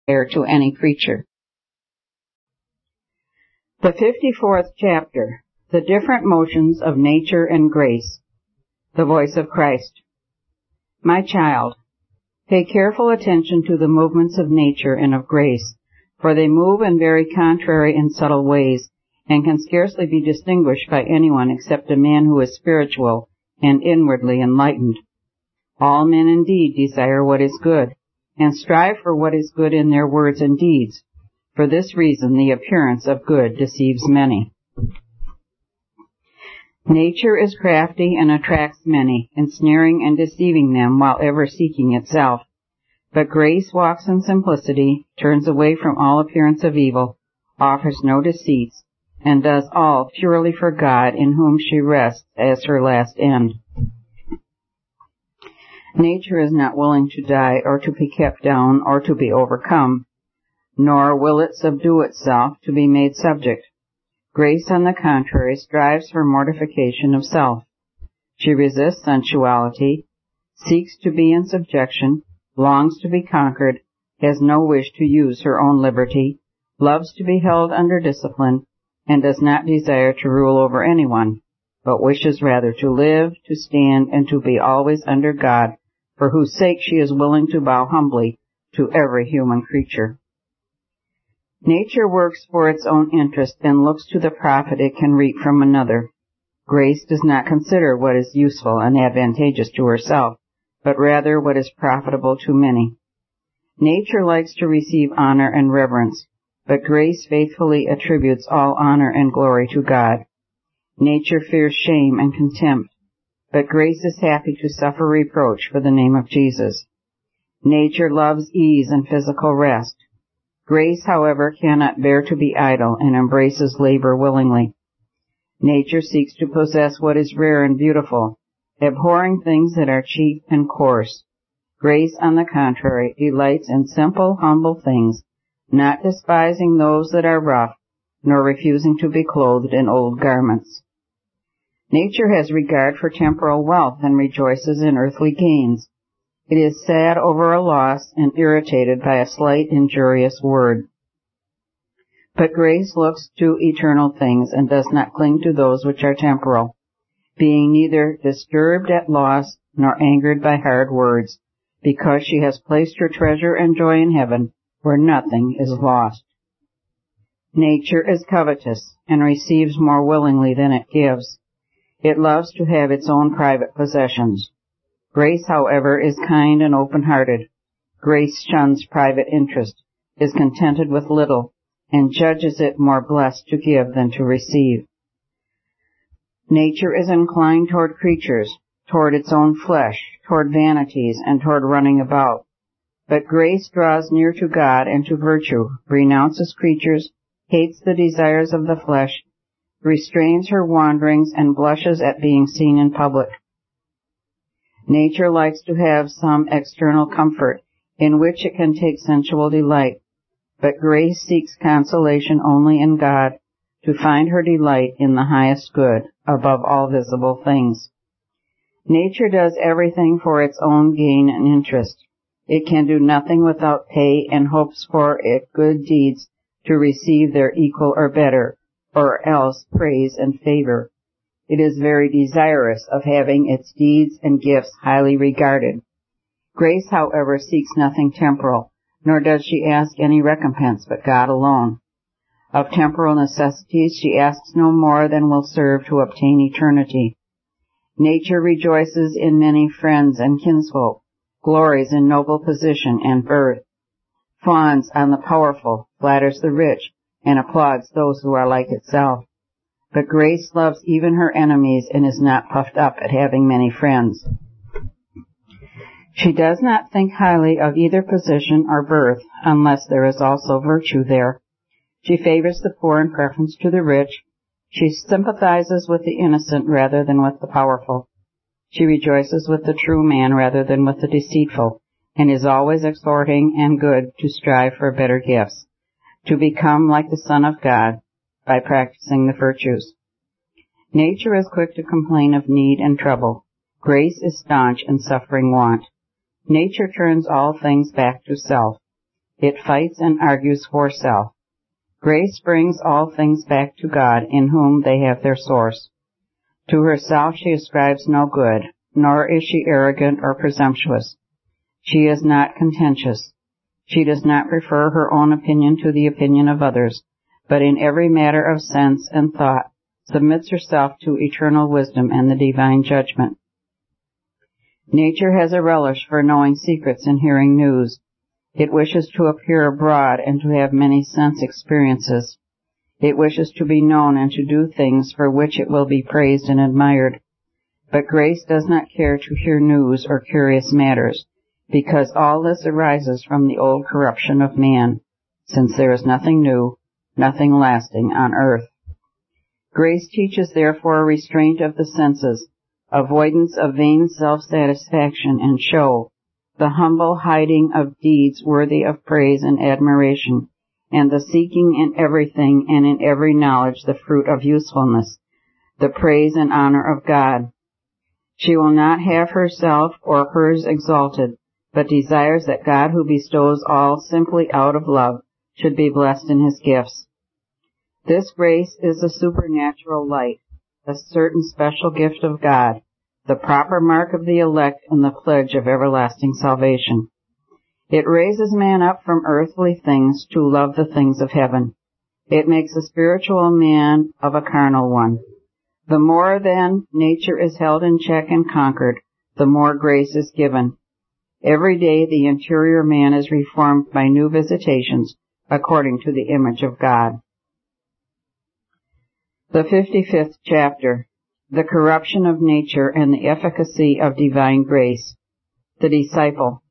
to any creature. The 54th chapter, The Different Motions of Nature and Grace. The Voice of Christ. My child, pay careful attention to the movements of nature and of grace, for they move in very contrary and subtle ways, and can scarcely be distinguished by anyone except a man who is spiritual and inwardly enlightened. All men indeed desire what is good, and strive for what is good in their words and deeds. For this reason the appearance of good deceives many. Nature is crafty and attracts many, ensnaring and deceiving them while ever seeking itself. But grace walks in simplicity, turns away from all appearance of evil, offers no deceits, and does all purely for God, in whom she rests as her last end. Nature is not willing to die or to be kept down or to be overcome, nor will it subdue itself to be made subject. Grace, on the contrary, strives for mortification of self. She resists sensuality, seeks to be in subjection, longs to be conquered, has no wish to use her own liberty, loves to be held under discipline, and does not desire to rule over anyone, but wishes rather to live, to stand, and to be always under God, for whose sake she is willing to bow humbly to every human creature. Nature works for its own interest and looks to the profit it can reap from another. Grace does not consider what is useful and advantageous to herself, but rather what is profitable to many. Nature likes to receive honor and reverence, but grace faithfully attributes all honor and glory to God. Nature fears shame and contempt, but grace is happy to suffer reproach for the name of Jesus. Nature loves ease and physical rest. Grace, however, cannot bear to be idle and embraces labor willingly. Nature seeks to possess what is rare and beautiful, abhorring things that are cheap and coarse. Grace, on the contrary, delights in simple, humble things, not despising those that are rough, nor refusing to be clothed in old garments. Nature has regard for temporal wealth and rejoices in earthly gains. It is sad over a loss and irritated by a slight injurious word. But grace looks to eternal things and does not cling to those which are temporal, being neither disturbed at loss nor angered by hard words, because she has placed her treasure and joy in heaven, where nothing is lost. Nature is covetous and receives more willingly than it gives. It loves to have its own private possessions. Grace, however, is kind and open-hearted. Grace shuns private interest, is contented with little, and judges it more blessed to give than to receive. Nature is inclined toward creatures, toward its own flesh, toward vanities, and toward running about. But grace draws near to God and to virtue, renounces creatures, hates the desires of the flesh, restrains her wanderings, and blushes at being seen in public. Nature likes to have some external comfort, in which it can take sensual delight, but grace seeks consolation only in God, to find her delight in the highest good, above all visible things. Nature does everything for its own gain and interest. It can do nothing without pay and hopes for its good deeds to receive their equal or better, or else praise and favor. It is very desirous of having its deeds and gifts highly regarded. Grace, however, seeks nothing temporal, nor does she ask any recompense but God alone. Of temporal necessities she asks no more than will serve to obtain eternity. Nature rejoices in many friends and kinsfolk, glories in noble position and birth, fawns on the powerful, flatters the rich, and applauds those who are like itself. But grace loves even her enemies and is not puffed up at having many friends. She does not think highly of either position or birth, unless there is also virtue there. She favors the poor in preference to the rich. She sympathizes with the innocent rather than with the powerful. She rejoices with the true man rather than with the deceitful, and is always exhorting and good to strive for better gifts, to become like the Son of God, by practicing the virtues. Nature is quick to complain of need and trouble. Grace is staunch in suffering want. Nature turns all things back to self. It fights and argues for self. Grace brings all things back to God, in whom they have their source. To herself she ascribes no good, nor is she arrogant or presumptuous. She is not contentious. She does not prefer her own opinion to the opinion of others, but in every matter of sense and thought submits herself to eternal wisdom and the divine judgment. Nature has a relish for knowing secrets and hearing news. It wishes to appear abroad and to have many sense experiences. It wishes to be known and to do things for which it will be praised and admired. But grace does not care to hear news or curious matters, because all this arises from the old corruption of man, since there is nothing new, nothing lasting on earth. Grace teaches therefore restraint of the senses, avoidance of vain self-satisfaction and show, the humble hiding of deeds worthy of praise and admiration, and the seeking in everything and in every knowledge the fruit of usefulness, the praise and honor of God. She will not have herself or hers exalted, but desires that God, who bestows all simply out of love, should be blessed in his gifts. This grace is a supernatural light, a certain special gift of God, the proper mark of the elect and the pledge of everlasting salvation. It raises man up from earthly things to love the things of heaven. It makes a spiritual man of a carnal one. The more, then, nature is held in check and conquered, the more grace is given. Every day the interior man is reformed by new visitations, according to the image of God. The 55th chapter, the corruption of nature and the efficacy of divine grace. The disciple.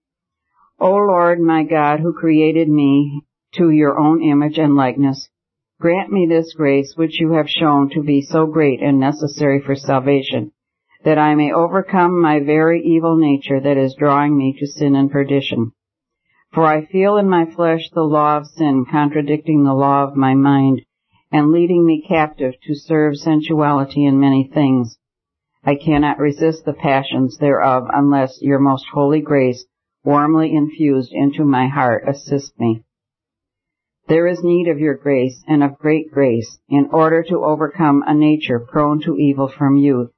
O Lord my God, who created me to your own image and likeness, grant me this grace which you have shown to be so great and necessary for salvation, that I may overcome my very evil nature that is drawing me to sin and perdition. For I feel in my flesh the law of sin contradicting the law of my mind, and leading me captive to serve sensuality in many things. I cannot resist the passions thereof unless your most holy grace, warmly infused into my heart, assist me. There is need of your grace, and of great grace, in order to overcome a nature prone to evil from youth.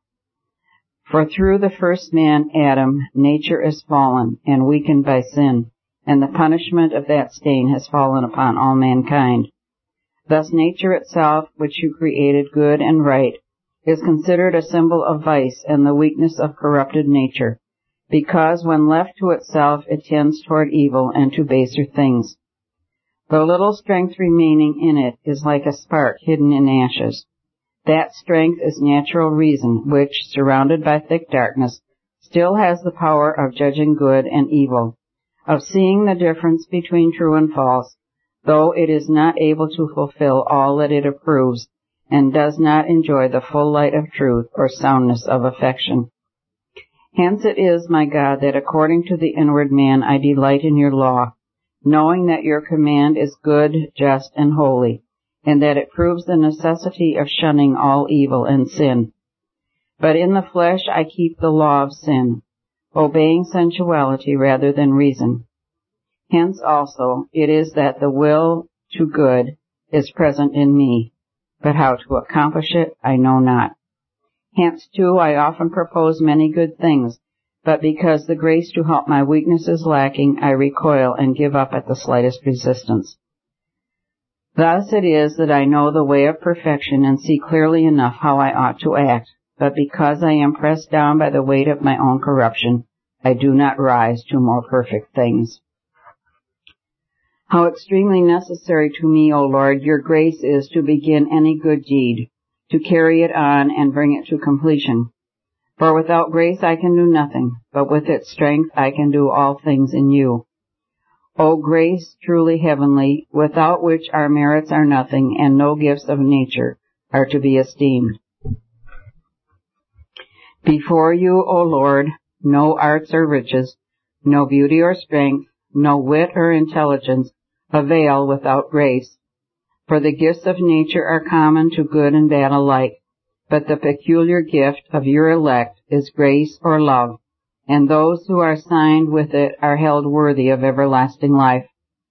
For through the first man, Adam, nature is fallen and weakened by sin, and the punishment of that stain has fallen upon all mankind. Thus nature itself, which you created good and right, is considered a symbol of vice and the weakness of corrupted nature, because when left to itself it tends toward evil and to baser things. The little strength remaining in it is like a spark hidden in ashes. That strength is natural reason, which, surrounded by thick darkness, still has the power of judging good and evil, of seeing the difference between true and false, though it is not able to fulfill all that it approves, and does not enjoy the full light of truth or soundness of affection. Hence it is, my God, that according to the inward man I delight in your law, knowing that your command is good, just, and holy, and that it proves the necessity of shunning all evil and sin. But in the flesh I keep the law of sin, obeying sensuality rather than reason. Hence also it is that the will to good is present in me, but how to accomplish it I know not. Hence too I often propose many good things, but because the grace to help my weakness is lacking, I recoil and give up at the slightest resistance. Thus it is that I know the way of perfection and see clearly enough how I ought to act, but because I am pressed down by the weight of my own corruption, I do not rise to more perfect things. How extremely necessary to me, O Lord, your grace is to begin any good deed, to carry it on and bring it to completion. For without grace I can do nothing, but with its strength I can do all things in you. O grace truly heavenly, without which our merits are nothing, and no gifts of nature are to be esteemed. Before you, O Lord, no arts or riches, no beauty or strength, no wit or intelligence avail without grace. For the gifts of nature are common to good and bad alike, but the peculiar gift of your elect is grace or love, and those who are signed with it are held worthy of everlasting life.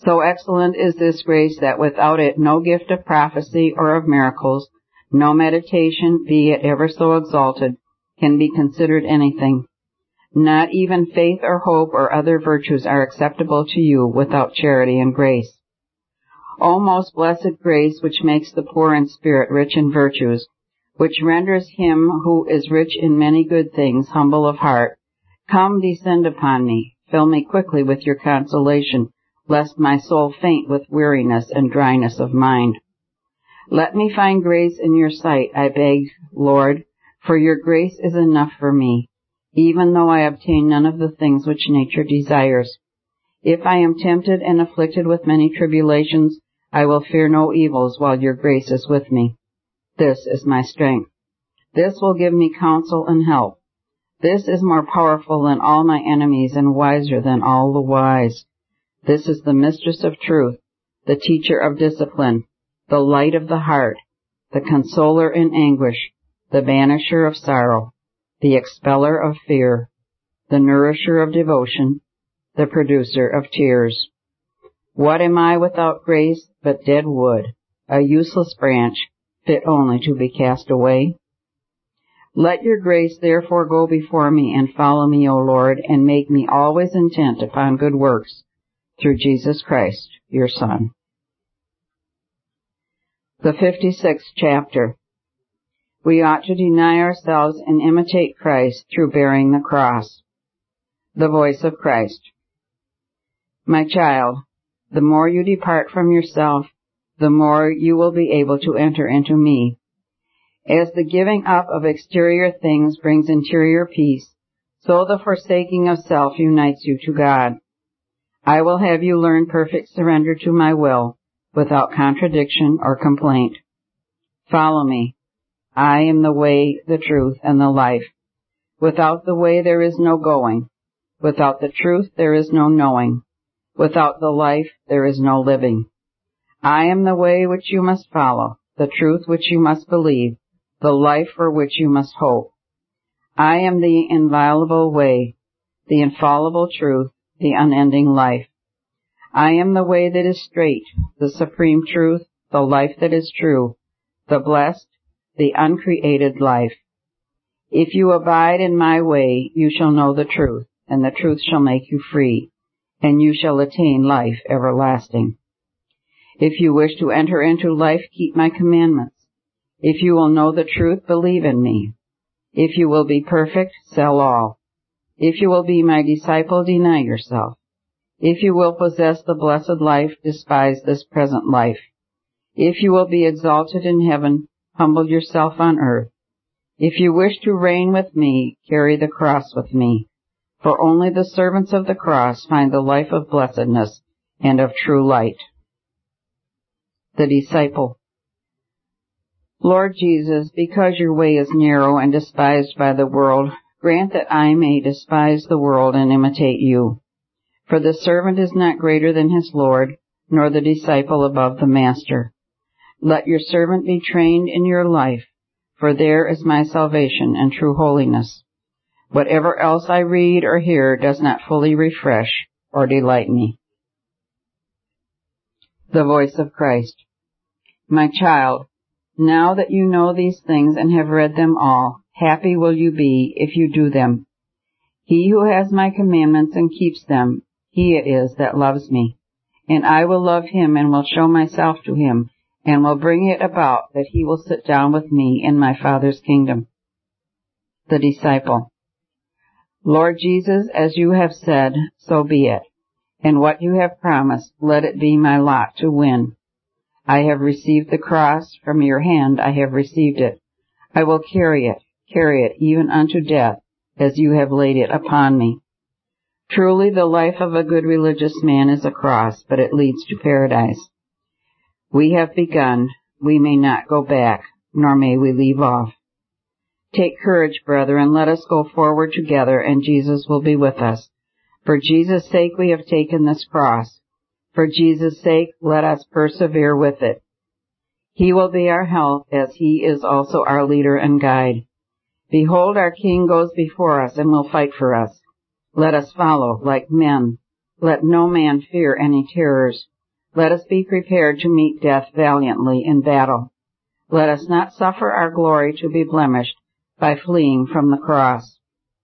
So excellent is this grace that without it no gift of prophecy or of miracles, no meditation, be it ever so exalted, can be considered anything. Not even faith or hope or other virtues are acceptable to you without charity and grace. O most blessed grace, which makes the poor in spirit rich in virtues, which renders him who is rich in many good things humble of heart, come, descend upon me, fill me quickly with your consolation, lest my soul faint with weariness and dryness of mind. Let me find grace in your sight, I beg, Lord, for your grace is enough for me, even though I obtain none of the things which nature desires. If I am tempted and afflicted with many tribulations, I will fear no evils while your grace is with me. This is my strength. This will give me counsel and help. This is more powerful than all my enemies and wiser than all the wise. This is the mistress of truth, the teacher of discipline, the light of the heart, the consoler in anguish, the banisher of sorrow, the expeller of fear, the nourisher of devotion, the producer of tears. What am I without grace but dead wood, a useless branch, fit only to be cast away? Let your grace therefore go before me and follow me, O Lord, and make me always intent upon good works, through Jesus Christ, your Son. The 56th chapter. We ought to deny ourselves and imitate Christ through bearing the cross. The voice of Christ. My child, the more you depart from yourself, the more you will be able to enter into me. As the giving up of exterior things brings interior peace, so the forsaking of self unites you to God. I will have you learn perfect surrender to my will, without contradiction or complaint. Follow me. I am the way, the truth, and the life. Without the way there is no going. Without the truth there is no knowing. Without the life there is no living. I am the way which you must follow, the truth which you must believe, the life for which you must hope. I am the inviolable way, the infallible truth, the unending life. I am the way that is straight, the supreme truth, the life that is true, the blessed, the uncreated life. If you abide in my way, you shall know the truth, and the truth shall make you free, and you shall attain life everlasting. If you wish to enter into life, keep my commandments. If you will know the truth, believe in me. If you will be perfect, sell all. If you will be my disciple, deny yourself. If you will possess the blessed life, despise this present life. If you will be exalted in heaven, humble yourself on earth. If you wish to reign with me, carry the cross with me. For only the servants of the cross find the life of blessedness and of true light. The disciple. Lord Jesus, because your way is narrow and despised by the world, grant that I may despise the world and imitate you. For the servant is not greater than his Lord, nor the disciple above the master. Let your servant be trained in your life, for there is my salvation and true holiness. Whatever else I read or hear does not fully refresh or delight me. The voice of Christ. My child, now that you know these things and have read them all, happy will you be if you do them. He who has my commandments and keeps them, he it is that loves me. And I will love him and will show myself to him, and will bring it about that he will sit down with me in my Father's kingdom. The disciple. Lord Jesus, as you have said, so be it. And what you have promised, let it be my lot to win. I have received the cross, from your hand I have received it. I will carry it even unto death, as you have laid it upon me. Truly the life of a good religious man is a cross, but it leads to paradise. We have begun, we may not go back, nor may we leave off. Take courage, brethren, let us go forward together, and Jesus will be with us. For Jesus' sake we have taken this cross. For Jesus' sake let us persevere with it. He will be our help, as he is also our leader and guide. Behold, our King goes before us and will fight for us. Let us follow like men. Let no man fear any terrors, Let us be prepared to meet death valiantly in battle. Let us not suffer our glory to be blemished by fleeing from the cross.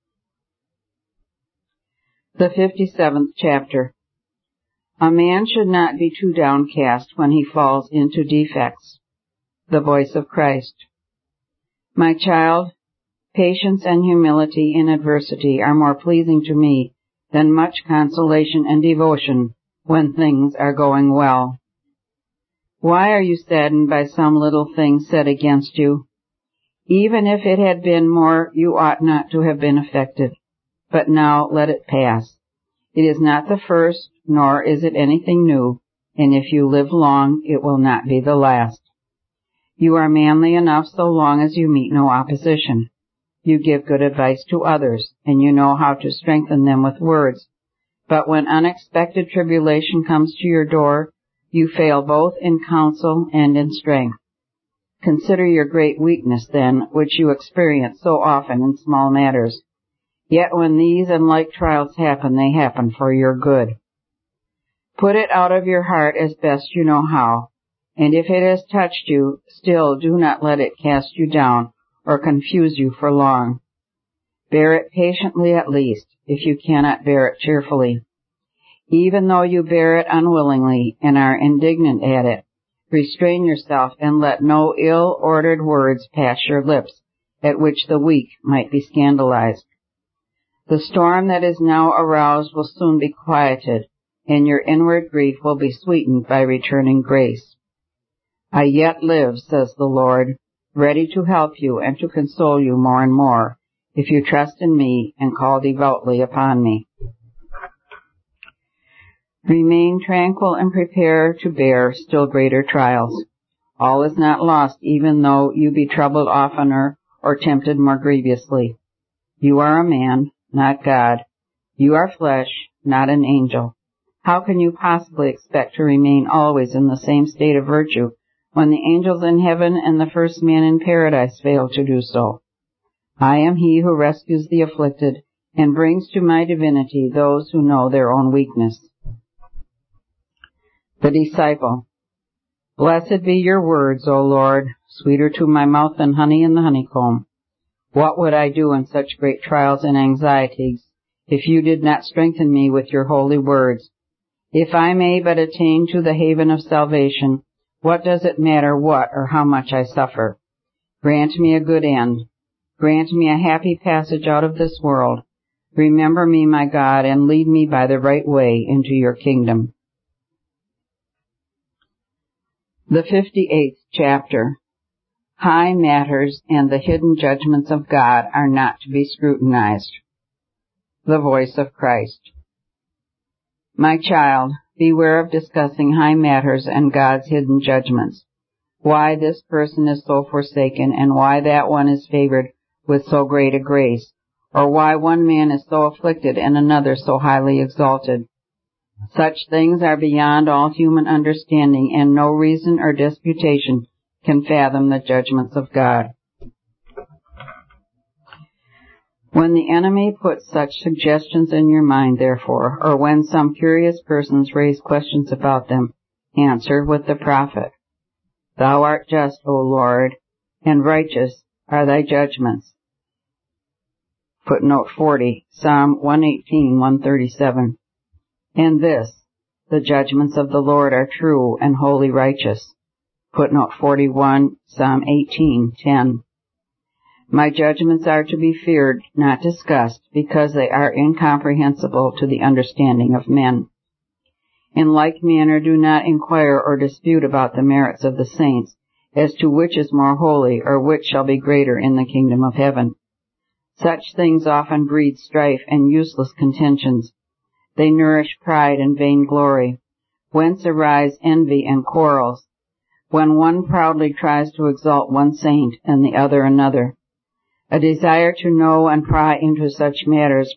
The 57th chapter. A man should not be too downcast when he falls into defects. The voice of Christ. My child, patience and humility in adversity are more pleasing to me than much consolation and devotion when things are going well. Why are you saddened by some little thing said against you? Even if it had been more, you ought not to have been affected. But now let it pass. It is not the first, nor is it anything new, and if you live long, it will not be the last. You are manly enough so long as you meet no opposition. You give good advice to others, and you know how to strengthen them with words. But when unexpected tribulation comes to your door, you fail both in counsel and in strength. Consider your great weakness, then, which you experience so often in small matters. Yet when these and like trials happen, they happen for your good. Put it out of your heart as best you know how, and if it has touched you, still do not let it cast you down or confuse you for long. Bear it patiently at least, if you cannot bear it cheerfully. Even though you bear it unwillingly and are indignant at it, restrain yourself and let no ill-ordered words pass your lips, at which the weak might be scandalized. The storm that is now aroused will soon be quieted, and your inward grief will be sweetened by returning grace. I yet live, says the Lord, ready to help you and to console you more and more, if you trust in me and call devoutly upon me. Remain tranquil and prepare to bear still greater trials. All is not lost, even though you be troubled oftener or tempted more grievously. You are a man, not God. You are flesh, not an angel. How can you possibly expect to remain always in the same state of virtue when the angels in heaven and the first man in paradise fail to do so? I am he who rescues the afflicted and brings to my divinity those who know their own weakness. The disciple. Blessed be your words, O Lord, sweeter to my mouth than honey in the honeycomb. What would I do in such great trials and anxieties if you did not strengthen me with your holy words? If I may but attain to the haven of salvation, what does it matter what or how much I suffer? Grant me a good end. Grant me a happy passage out of this world. Remember me, my God, and lead me by the right way into your kingdom. The 58th chapter. High matters and the hidden judgments of God are not to be scrutinized. The voice of Christ. My child, beware of discussing high matters and God's hidden judgments. Why this person is so forsaken, and why that one is favored with so great a grace, or why one man is so afflicted and another so highly exalted. Such things are beyond all human understanding, and no reason or disputation can fathom the judgments of God. When the enemy puts such suggestions in your mind, therefore, or when some curious persons raise questions about them, answer with the prophet. Thou art just, O Lord, and righteous are thy judgments. Footnote 40, Psalm 118, 137. And this, the judgments of the Lord are true and wholly righteous. Footnote 41, Psalm 18, 10. My judgments are to be feared, not discussed, because they are incomprehensible to the understanding of men. In like manner, do not inquire or dispute about the merits of the saints, as to which is more holy, or which shall be greater in the kingdom of heaven. Such things often breed strife and useless contentions. They nourish pride and vainglory, whence arise envy and quarrels, when one proudly tries to exalt one saint and the other another. A desire to know and pry into such matters